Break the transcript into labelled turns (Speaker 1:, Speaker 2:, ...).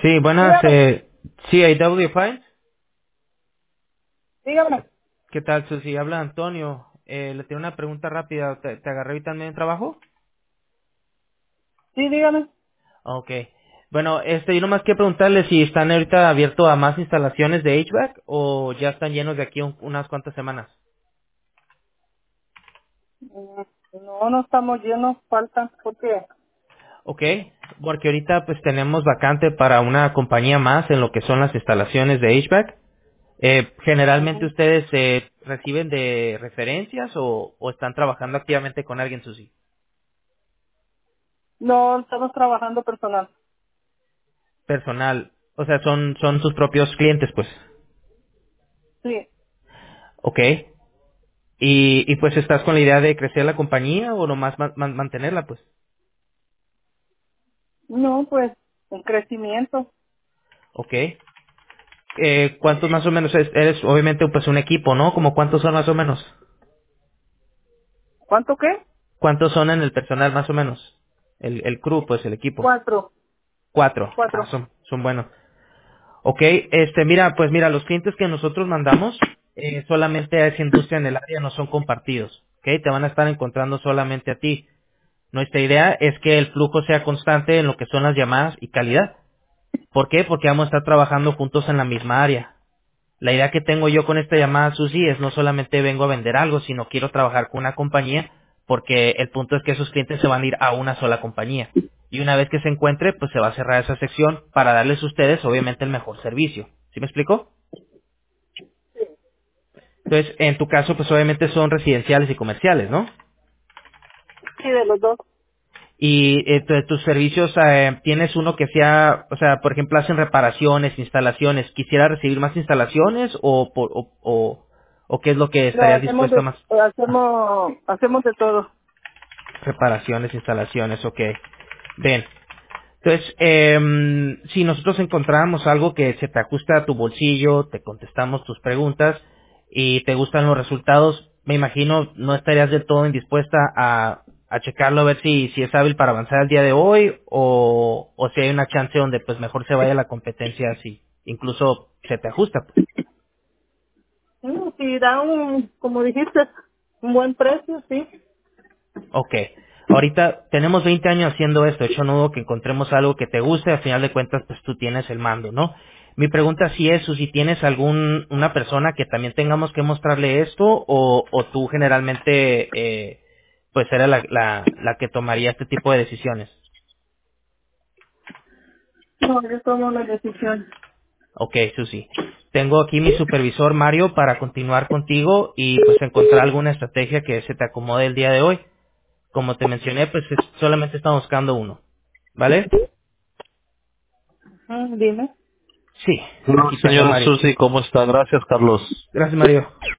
Speaker 1: Sí, buenas,
Speaker 2: Dígame,
Speaker 1: CIW Fine.
Speaker 2: dígame.
Speaker 1: ¿Qué tal, Susi? Habla Antonio. Le tengo una pregunta rápida. ¿Te agarré ahorita también en trabajo?
Speaker 2: Sí, dígame.
Speaker 1: Ok. Bueno, yo nomás quiero preguntarle si están ahorita abiertos a más instalaciones de HVAC o ya están llenos de aquí unas cuantas semanas.
Speaker 2: No, no estamos llenos, faltan, porque
Speaker 1: Ok. Porque ahorita pues tenemos vacante para una compañía más en lo que son las instalaciones de HVAC. Generalmente ustedes reciben de referencias o están trabajando activamente con alguien, Susi.
Speaker 2: no estamos trabajando personal.
Speaker 1: Personal, o sea, son sus propios clientes, pues.
Speaker 2: Sí.
Speaker 1: Ok. Y pues estás con la idea de crecer la compañía o nomás mantenerla, pues.
Speaker 2: No, pues, un crecimiento.
Speaker 1: Ok. ¿Cuántos más o menos eres? Obviamente, pues un equipo, ¿no? ¿Como cuántos son más o menos?
Speaker 2: ¿Cuánto qué?
Speaker 1: ¿Cuántos son en el personal más o menos? El crew, pues el equipo.
Speaker 2: Cuatro.
Speaker 1: Cuatro. Ah,
Speaker 2: Cuatro.
Speaker 1: son buenos. Ok, mira, pues mira, los clientes que nosotros mandamos solamente a esa industria en el área no son compartidos. Ok, te van a estar encontrando solamente a ti. Nuestra idea es que el flujo sea constante en lo que son las llamadas y calidad. ¿Por qué? Porque vamos a estar trabajando juntos en la misma área. La idea que tengo yo con esta llamada, Susi, es no solamente vengo a vender algo, sino quiero trabajar con una compañía, porque el punto es que esos clientes se van a ir a una sola compañía. Y una vez que se encuentre, pues se va a cerrar esa sección para darles a ustedes, obviamente, el mejor servicio. ¿Sí me explico? Entonces, en tu caso, pues obviamente son residenciales y comerciales, ¿no?
Speaker 2: Sí, de los dos.
Speaker 1: Y tus servicios, tienes uno que sea, o sea, por ejemplo, hacen reparaciones, instalaciones. ¿Quisiera recibir más instalaciones o qué es lo que
Speaker 2: No,
Speaker 1: estarías dispuesto a más?
Speaker 2: hacemos de todo.
Speaker 1: Reparaciones, instalaciones, ok. Bien. Entonces, si nosotros encontramos algo que se te ajusta a tu bolsillo, te contestamos tus preguntas y te gustan los resultados, me imagino no estarías del todo indispuesta a checarlo a ver si es hábil para avanzar el día de hoy o si hay una chance donde pues mejor se vaya la competencia si incluso se te ajusta. Pues.
Speaker 2: Si da como dijiste, un buen precio, sí.
Speaker 1: Ok. Ahorita tenemos 20 años haciendo esto. De hecho, no dudo que encontremos algo que te guste. Al final de cuentas, pues tú tienes el mando, ¿no? Mi pregunta sí es, o si tienes una persona que también tengamos que mostrarle esto o tú generalmente, pues era la que tomaría este tipo de decisiones.
Speaker 2: No, yo tomo la decisión.
Speaker 1: Ok, Susi. Tengo aquí mi supervisor Mario para continuar contigo y pues encontrar alguna estrategia que se te acomode el día de hoy. Como te mencioné, pues solamente estamos buscando uno. ¿Vale?
Speaker 2: Dime.
Speaker 1: Sí,
Speaker 3: Bueno,
Speaker 1: aquí tengo a
Speaker 3: señora
Speaker 1: Mario.
Speaker 3: Susi, ¿cómo está? Gracias, Carlos.
Speaker 1: Gracias, Mario.